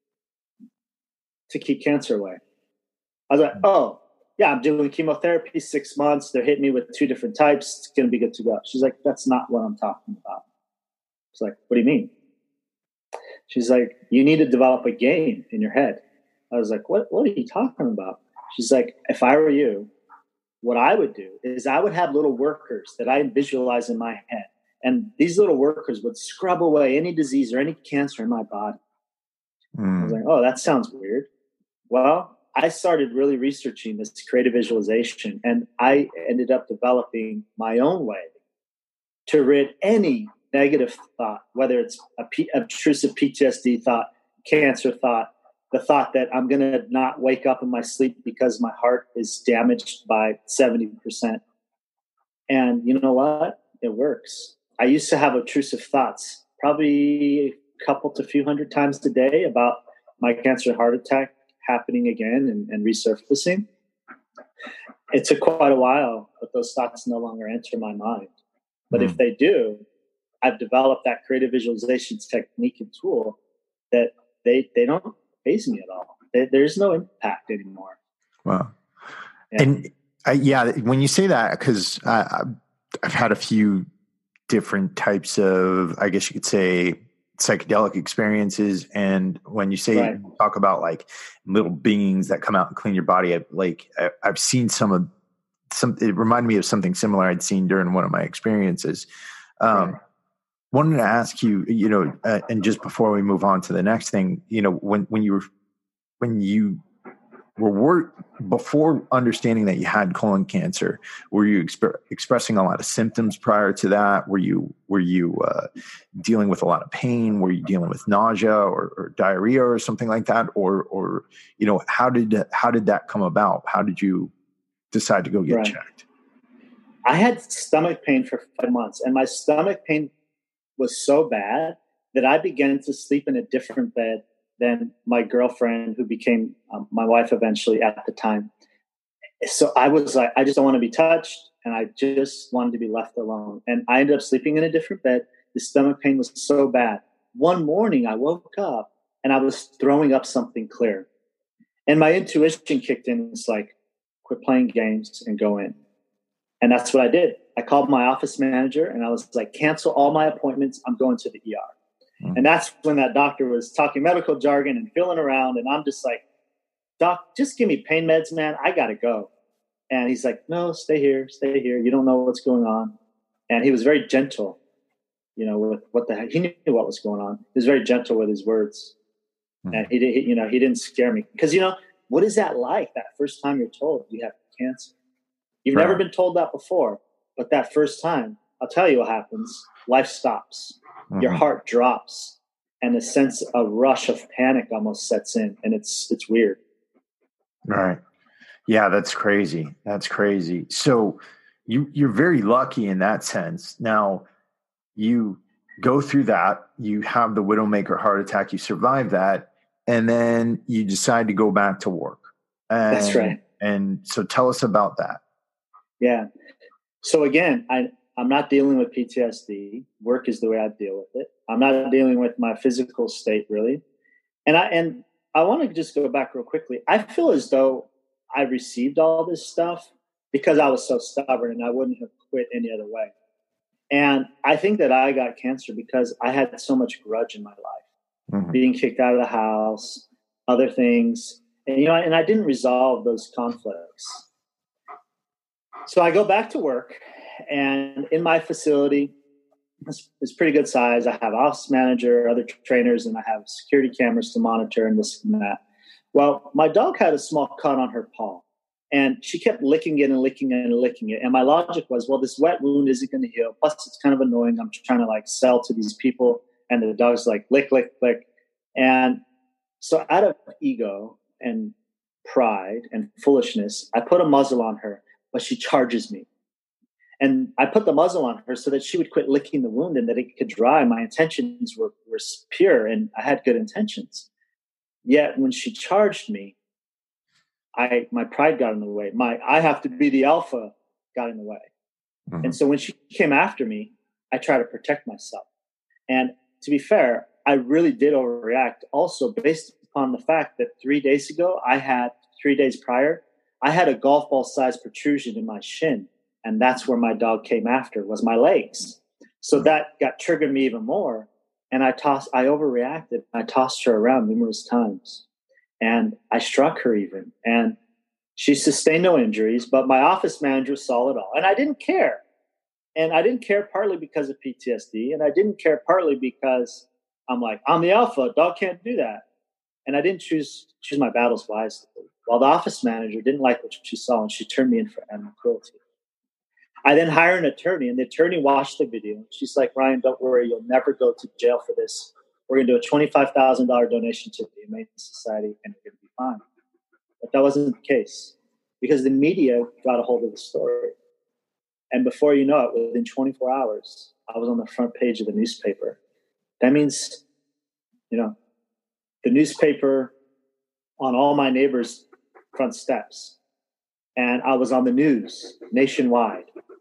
to keep cancer away? I was like, oh, yeah, I'm doing chemotherapy 6 months. They're hitting me with 2 different types. It's going to be good to go. She's like, that's not what I'm talking about. I was like, what do you mean? She's like, you need to develop a game in your head. I was like, what are you talking about? She's like, if I were you, what I would do is I would have little workers that I visualize in my head. And these little workers would scrub away any disease or any cancer in my body. I was like, oh, that sounds weird. Well, I started really researching this creative visualization, and I ended up developing my own way to rid any negative thought, whether it's obtrusive PTSD thought, cancer thought, the thought that I'm going to not wake up in my sleep because my heart is damaged by 70%. And you know what? It works. I used to have obtrusive thoughts, probably a couple to few hundred times a day about my cancer heart attack happening again and resurfacing. It took quite a while, but those thoughts no longer enter my mind. But if they do, I've developed that creative visualization technique and tool that they don't faze me at all. There's no impact anymore. Wow. Yeah. And when you say that, because I've had a few different types of, I guess you could say, psychedelic experiences. And when you say, you talk about like little beings that come out and clean your body, I've seen it reminded me of something similar I'd seen during one of my experiences. Wanted to ask you, and just before we move on to the next thing, when you were before understanding that you had colon cancer, were you expressing a lot of symptoms prior to that? Were you dealing with a lot of pain? Were you dealing with nausea or diarrhea or something like that? Or how did that come about? How did you decide to go get checked? I had stomach pain for 5 months, and my stomach pain was so bad that I began to sleep in a different bed than my girlfriend, who became my wife eventually at the time. So I was like, I just don't want to be touched, and I just wanted to be left alone. And I ended up sleeping in a different bed. The stomach pain was so bad. One morning I woke up and I was throwing up something clear. And my intuition kicked in. It's like, quit playing games and go in. And that's what I did. I called my office manager and I was like, cancel all my appointments. I'm going to the ER. And that's when that doctor was talking medical jargon and feeling around. And I'm just like, Doc, just give me pain meds, man. I got to go. And he's like, no, stay here. You don't know what's going on. And he was very gentle, with what the heck. He knew what was going on. He was very gentle with his words. And he didn't scare me. Because, what is that like? That first time you're told you have cancer. You've never been told that before. But that first time, I'll tell you what happens. Life stops. Your heart drops, and a rush of panic almost sets in, and it's weird. Right. Yeah, that's crazy. So you're very lucky in that sense. Now you go through that, you have the Widowmaker heart attack, you survive that, and then you decide to go back to work. That's right. And so tell us about that. Yeah. So again, I'm not dealing with PTSD. Work is the way I deal with it. I'm not dealing with my physical state really. And I want to just go back real quickly. I feel as though I received all this stuff because I was so stubborn and I wouldn't have quit any other way. And I think that I got cancer because I had so much grudge in my life, being kicked out of the house, other things. And, and I didn't resolve those conflicts. So I go back to work. And in my facility, it's pretty good size. I have office manager, other trainers, and I have security cameras to monitor and this and that. Well, my dog had a small cut on her paw, and she kept licking it and licking it and licking it. And my logic was, well, this wet wound isn't going to heal. Plus, it's kind of annoying. I'm trying to sell to these people, and the dog's like, lick, lick, lick. And so out of ego and pride and foolishness, I put a muzzle on her, but she charges me. And I put the muzzle on her so that she would quit licking the wound and that it could dry. My intentions were pure and I had good intentions. Yet when she charged me, my pride got in the way. I have to be the alpha got in the way. And so when she came after me, I tried to protect myself. And to be fair, I really did overreact also based upon the fact that 3 days ago, 3 days prior, I had a golf ball sized protrusion in my shin. And that's where my dog came after, was my legs. So that got triggered me even more. And I overreacted. I tossed her around numerous times. And I struck her even. And She sustained no injuries, but my office manager saw it all. And I didn't care. And I didn't care partly because of PTSD. And I didn't care partly because I'm like, I'm the alpha. Dog can't do that. And I didn't choose my battles wisely. While the office manager didn't like what she saw, and she turned me in for animal cruelty. I then hired an attorney, and the attorney watched the video. She's like, Ryan, don't worry. You'll never go to jail for this. We're going to do a $25,000 donation to the Humane Society, and you're going to be fine. But that wasn't the case, because the media got a hold of the story. And before you know it, within 24 hours, I was on the front page of the newspaper. That means, the newspaper on all my neighbors' front steps. And I was on the news nationwide.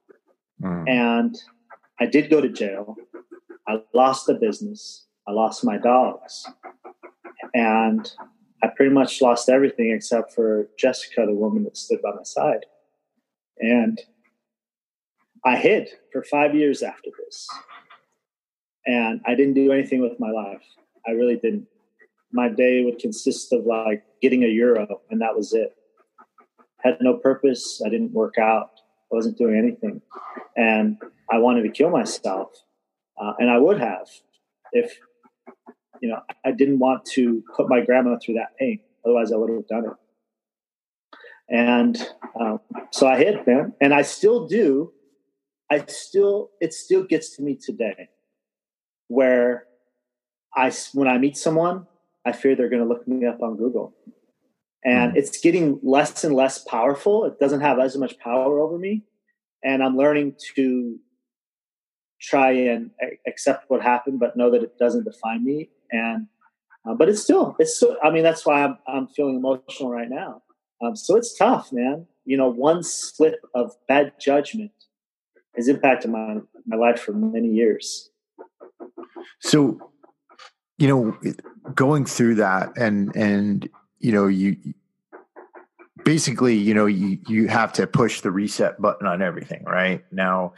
And I did go to jail. I lost the business. I lost my dogs. And I pretty much lost everything except for Jessica, the woman that stood by my side. And I hid for 5 years after this. And I didn't do anything with my life. I really didn't. My day would consist of like getting a euro, and that was it. Had no purpose. I didn't work out. I wasn't doing anything. And I wanted to kill myself. And I would have if, I didn't want to put my grandma through that pain. Otherwise, I would have done it. And so I hid, man. And I still do. It still gets to me today where when I meet someone, I fear they're going to look me up on Google. And it's getting less and less powerful. It doesn't have as much power over me. And I'm learning to try and accept what happened, but know that it doesn't define me. And, but it's still, I mean, that's why I'm feeling emotional right now. So it's tough, man. One slip of bad judgment has impacted my life for many years. So, going through that and you basically, you have to push the reset button on everything right now.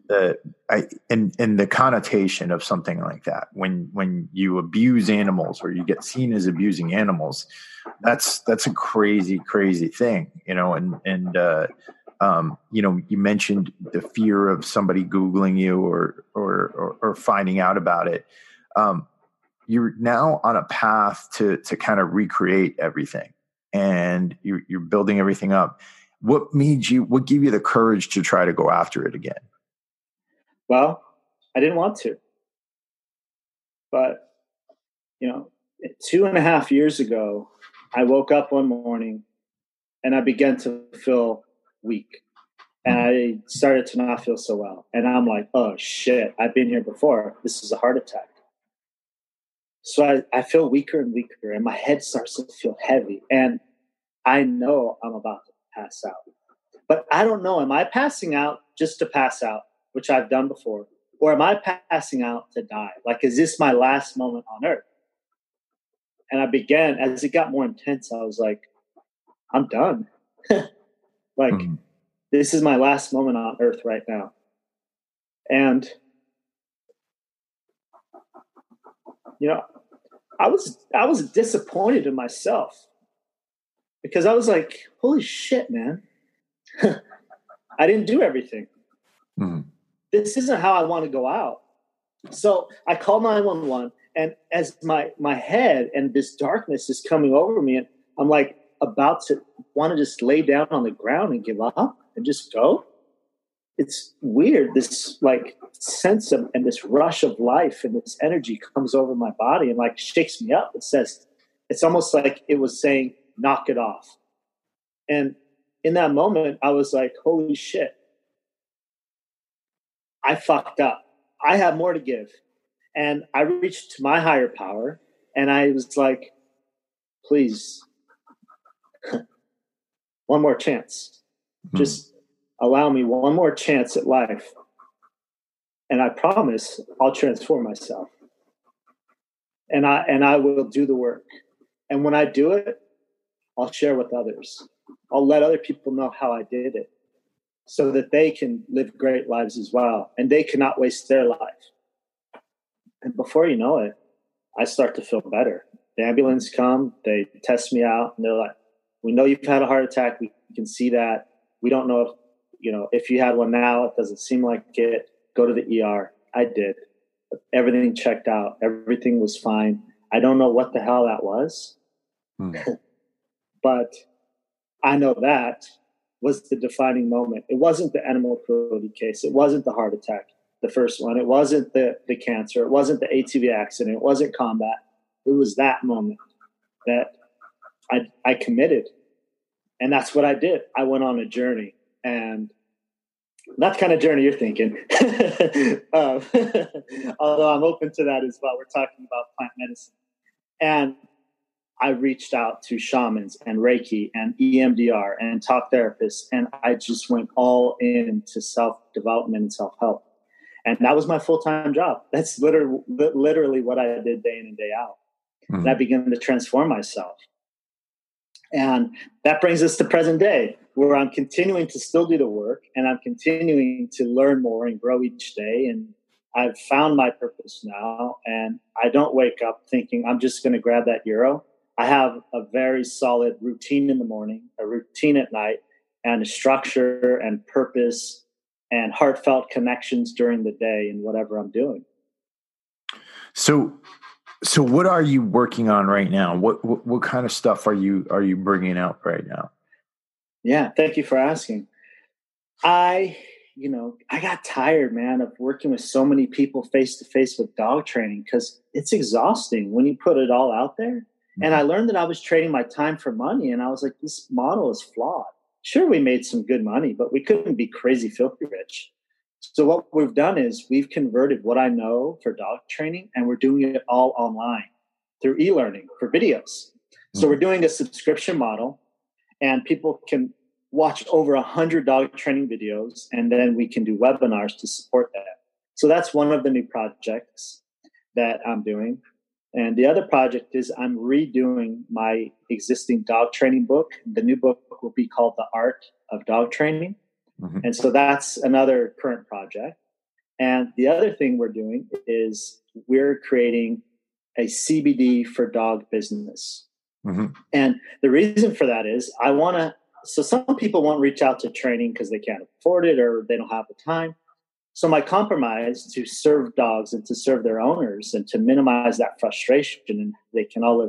The connotation of something like that, when you abuse animals or you get seen as abusing animals, that's a crazy thing, you mentioned the fear of somebody Googling you or finding out about it. You're now on a path to kind of recreate everything, and you're building everything up. What gave you the courage to try to go after it again? Well, I didn't want to, but 2.5 years ago, I woke up one morning and I began to feel weak, and I started to not feel so well. And I'm like, oh shit, I've been here before. This is a heart attack. So I feel weaker and weaker, and my head starts to feel heavy. And I know I'm about to pass out. But I don't know, am I passing out just to pass out, which I've done before? Or am I passing out to die? Like, is this my last moment on earth? And I began, as it got more intense, I was like, I'm done. This is my last moment on earth right now. And I was disappointed in myself, because I was like, holy shit, man. I didn't do everything. This isn't how I want to go out. So I called 911, and as my head and this darkness is coming over me, and I'm like about to want to just lay down on the ground and give up and just go. It's weird. This like sense of, and this rush of life and this energy comes over my body and like shakes me up. It's almost like it was saying, knock it off. And in that moment, I was like, holy shit, I fucked up. I have more to give. And I reached to my higher power, and I was like, please, one more chance. Just allow me one more chance at life. And I promise I'll transform myself. And I will do the work. And when I do it, I'll share with others. I'll let other people know how I did it, so that they can live great lives as well. And they cannot waste their life. And before you know it, I start to feel better. The ambulance come, they test me out, and they're like, we know you've had a heart attack. We can see that. We don't know if you had one now, it doesn't seem like it. Go to the ER. I did. Everything checked out. Everything was fine. I don't know what the hell that was, but I know that was the defining moment. It wasn't the animal cruelty case. It wasn't the heart attack, the first one. It wasn't the cancer. It wasn't the ATV accident. It wasn't combat. It was that moment that I committed. And that's what I did. I went on a journey, and not the kind of journey you're thinking. Although I'm open to that as well. We're talking about plant medicine. And I reached out to shamans and Reiki and EMDR and talk therapists. And I just went all into self-development and self-help. And that was my full-time job. That's literally what I did day in and day out. And I began to transform myself. And that brings us to present day, where I'm continuing to still do the work, and I'm continuing to learn more and grow each day. And I've found my purpose now, and I don't wake up thinking I'm just going to grab that euro. I have a very solid routine in the morning, a routine at night, and a structure and purpose and heartfelt connections during the day in whatever I'm doing. So what are you working on right now? What kind of stuff are you bringing out right now? Yeah, thank you for asking. I got tired, man, of working with so many people face to face with dog training, because it's exhausting when you put it all out there. Mm-hmm. And I learned that I was trading my time for money, and I was like, this model is flawed. Sure, we made some good money, but we couldn't be crazy filthy rich. So what we've done is we've converted what I know for dog training, and we're doing it all online through e-learning for videos. Mm-hmm. So we're doing a subscription model, and people can watch over 100 dog training videos, and then we can do webinars to support that. So that's one of the new projects that I'm doing. And the other project is I'm redoing my existing dog training book. The new book will be called The Art of Dog Training. Mm-hmm. And so that's another current project. And the other thing we're doing is we're creating a CBD for dog business. Mm-hmm. And the reason for that is so some people won't reach out to training because they can't afford it or they don't have the time. So my compromise to serve dogs and to serve their owners and to minimize that frustration, and they can all live,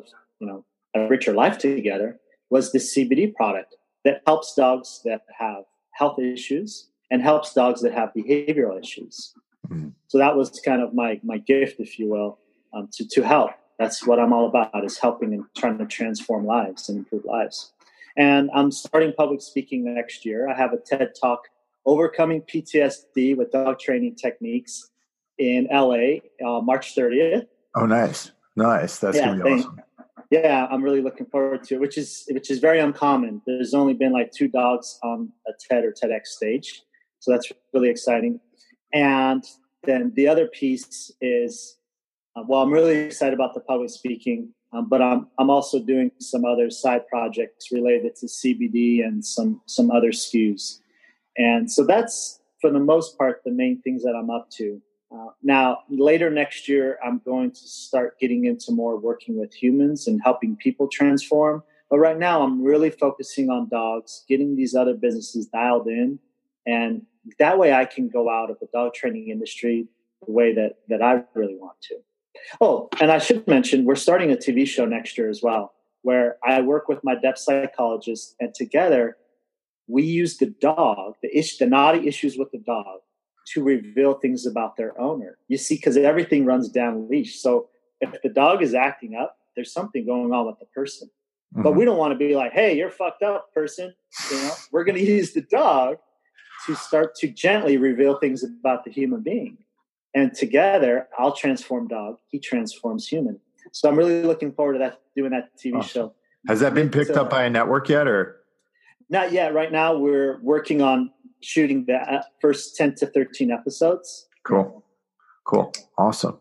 a richer life together, was this CBD product that helps dogs that have health issues and helps dogs that have behavioral issues. Mm-hmm. So that was kind of my gift, if you will, to help. That's what I'm all about, is helping and trying to transform lives and improve lives. And I'm starting public speaking next year. I have a TED Talk, Overcoming PTSD with Dog Training Techniques, in LA, March 30th. Oh, nice. That's going to be awesome. Yeah, I'm really looking forward to it, which is very uncommon. There's only been like 2 dogs on a TED or TEDx stage. So that's really exciting. And then the other piece is, I'm really excited about the public speaking, but I'm also doing some other side projects related to CBD and some other SKUs. And so that's, for the most part, the main things that I'm up to. Now, later next year, I'm going to start getting into more working with humans and helping people transform. But right now, I'm really focusing on dogs, getting these other businesses dialed in. And that way I can go out of the dog training industry the way that I really want to. Oh, and I should mention, we're starting a TV show next year as well, where I work with my depth psychologist, and together we use the dog, the naughty issues with the dog, to reveal things about their owner. You see, because everything runs down leash. So if the dog is acting up, there's something going on with the person. Mm-hmm. But we don't want to be like, hey, you're fucked up, person. We're going to use the dog to start to gently reveal things about the human being. And together, I'll transform dog. He transforms human. So I'm really looking forward to doing that TV show. Has that been picked up by a network yet, or? Not yet. Right now, we're working on shooting the first 10 to 13 episodes. Cool. Awesome.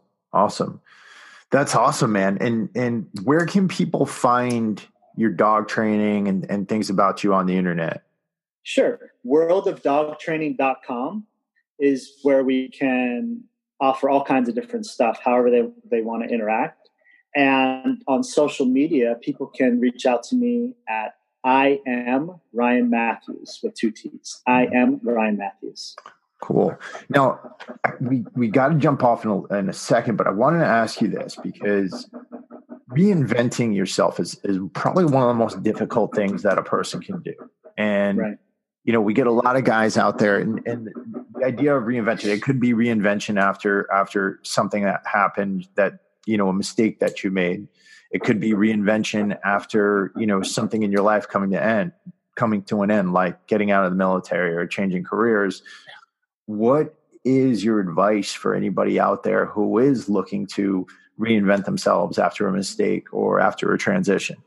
That's awesome, man. And where can people find your dog training and things about you on the internet? Sure. worldofdogtraining.com is where we can offer all kinds of different stuff, however they want to interact. And on social media, people can reach out to me at I am Ryan Matthews with 2 T's. I am Ryan Matthews. Cool. Now, we got to jump off in a second, but I wanted to ask you this because reinventing yourself is probably one of the most difficult things that a person can do. And, right. We get a lot of guys out there and the idea of reinvention, it could be reinvention after something that happened that, a mistake that you made. It could be reinvention after, something in your life coming to an end, like getting out of the military or changing careers. What is your advice for anybody out there who is looking to reinvent themselves after a mistake or after a transition?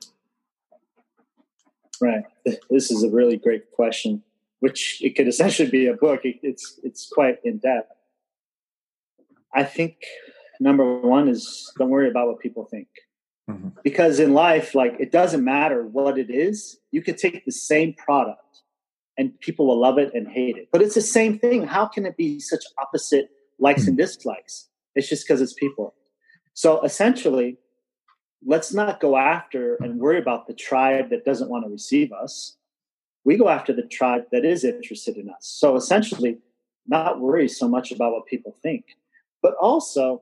Right. This is a really great question, which it could essentially be a book. It's quite in depth. I think number one is don't worry about what people think. Mm-hmm. Because in life, it doesn't matter what it is. You could take the same product and people will love it and hate it. But it's the same thing. How can it be such opposite likes and dislikes? It's just because it's people. So essentially, let's not go after and worry about the tribe that doesn't want to receive us. We go after the tribe that is interested in us. So essentially, not worry so much about what people think. But also,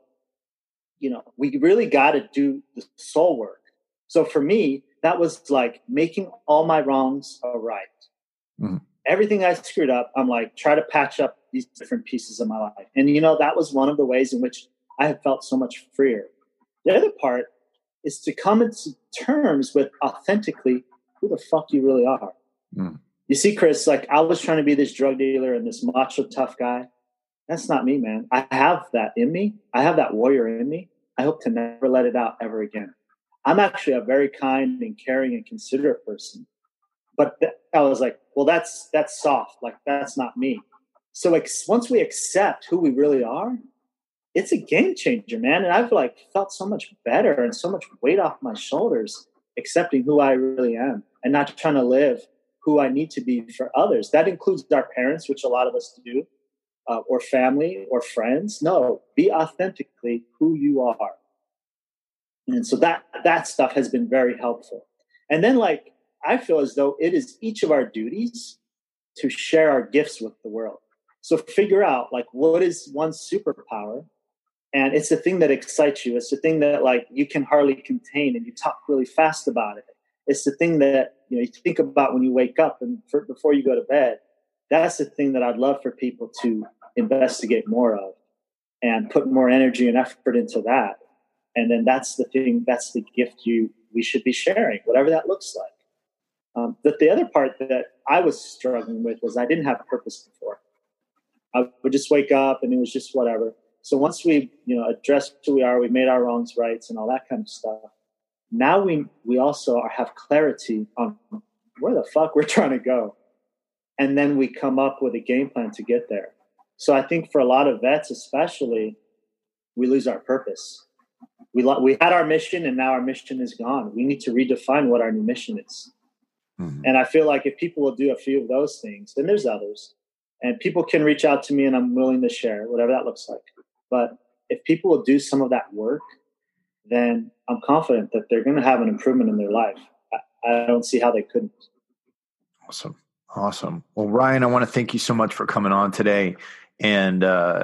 we really got to do the soul work. So for me, that was making all my wrongs right. Mm-hmm. Everything I screwed up, I'm try to patch up these different pieces of my life. And, that was one of the ways in which I have felt so much freer. The other part is to come into terms with authentically who the fuck you really are. Mm. You see, Chris, I was trying to be this drug dealer and this macho tough guy. That's not me, man. I have that in me. I have that warrior in me. I hope to never let it out ever again. I'm actually a very kind and caring and considerate person. But I was well, that's soft. That's not me. So once we accept who we really are, it's a game changer, man. And I've felt so much better and so much weight off my shoulders, accepting who I really am and not trying to live who I need to be for others. That includes our parents, which a lot of us do, or family or friends. No, be authentically who you are. And so that stuff has been very helpful. And then I feel as though it is each of our duties to share our gifts with the world. So figure out what is one superpower. And it's the thing that excites you. It's the thing that you can hardly contain and you talk really fast about it. It's the thing that you think about when you wake up and before you go to bed. That's the thing that I'd love for people to investigate more of and put more energy and effort into that. And then that's the thing, that's the gift we should be sharing, whatever that looks like. But the other part that I was struggling with was I didn't have purpose before. I would just wake up and it was just whatever. So once we, addressed who we are, we made our wrongs rights and all that kind of stuff. Now we also have clarity on where the fuck we're trying to go. And then we come up with a game plan to get there. So I think for a lot of vets, especially, we lose our purpose. We had our mission and now our mission is gone. We need to redefine what our new mission is. Mm-hmm. And I feel if people will do a few of those things, then there's others. And people can reach out to me and I'm willing to share, whatever that looks like. But if people will do some of that work, then I'm confident that they're going to have an improvement in their life. I don't see how they couldn't. Awesome. Well, Ryan, I want to thank you so much for coming on today. And,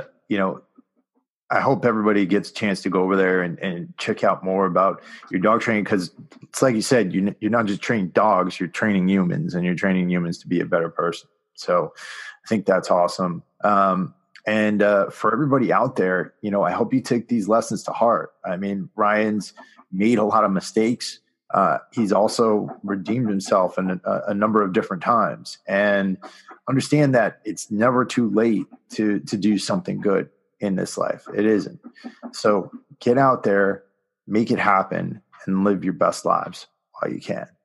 I hope everybody gets a chance to go over there and check out more about your dog training. Because it's like you said, you're not just training dogs, you're training humans and you're training humans to be a better person. So I think that's awesome. And for everybody out there, I hope you take these lessons to heart. I mean, Ryan's made a lot of mistakes. He's also redeemed himself in a number of different times. And understand that it's never too late to do something good in this life. It isn't. So get out there, make it happen, and live your best lives while you can.